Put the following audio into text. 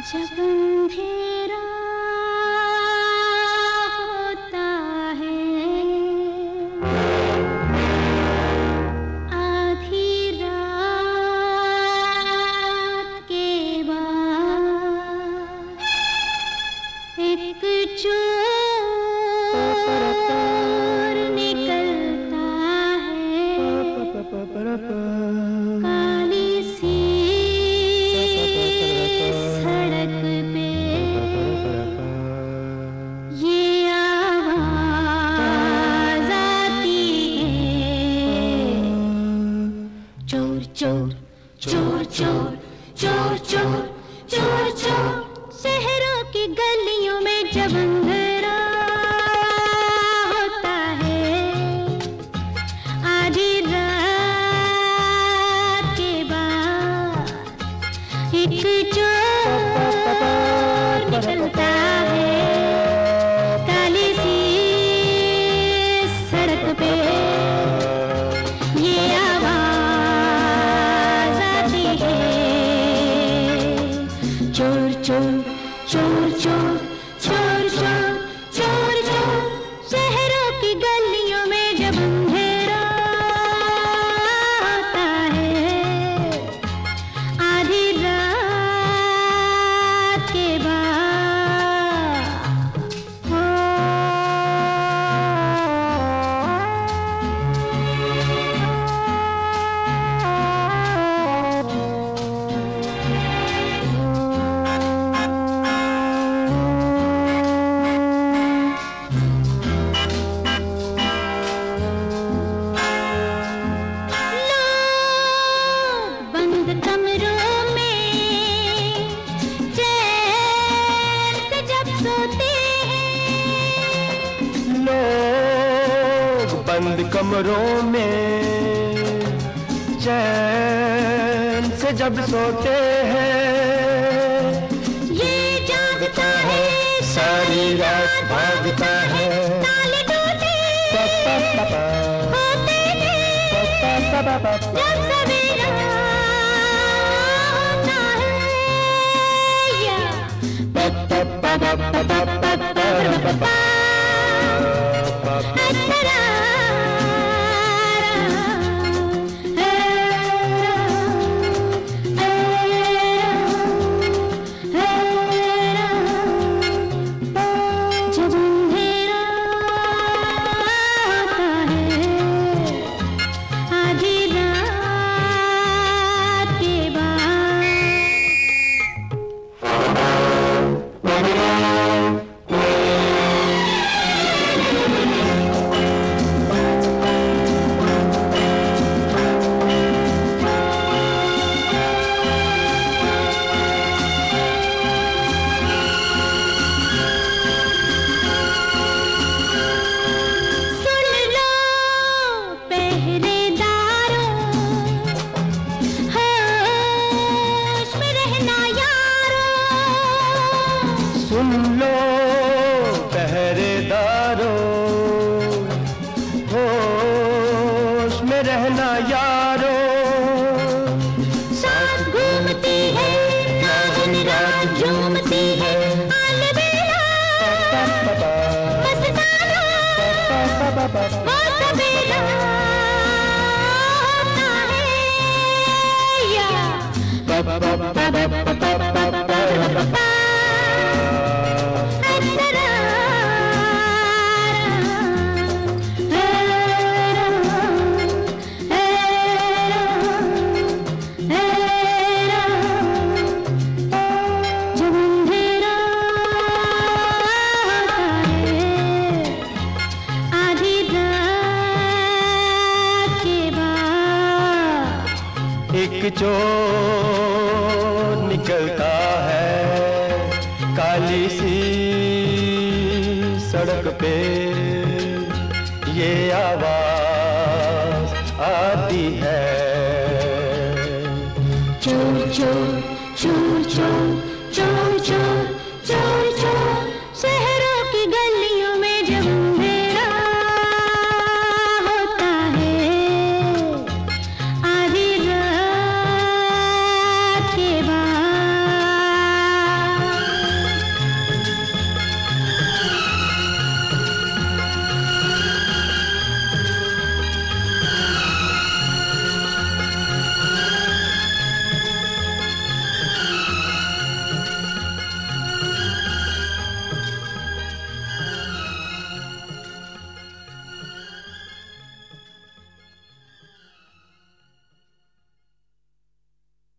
जब अंधेरा होता है, आधी रात के बाद एक चोर निकलता है, काली सी सड़क पे ये आवाज आती है, चोर चोर चोर चोर चोर चोर चोर चोर। शहरों की गलियों में जब अंधेरा होता है, आधी रात के बाद एक चोर निकलता है, काली सी सड़क पे ये आवाज आती है, चोर चोर चोर चोर चोर चोर चोर चोर। शहरों की गलियों में जब अंधेरा होता है, आधी रात के बाद बंद कमरों में चैन से जब सोते हैं, लोग बंद कमरों में चैन से जब सोते हैं, ये जागता है सारी रात भागता है, ताले टूटे होते हैं जब सवेरा होता है, या जब अंधेरा होता है, आधी रात के बाद सुन लो पहरेदारों, होश में रहना यारों, सुन लो पहरेदारों, होश में रहना यारों, साथ घूमती है नागिन रात झूमती है, अलबेला मस्ताना वो सवेरा होता है, या जब अंधेरा होता है, आधी रात के बाद एक चोर निकलता है, काली सी सड़क पे ये आवाज आती है, चोर चोर चोर चोर चोर चोर चोर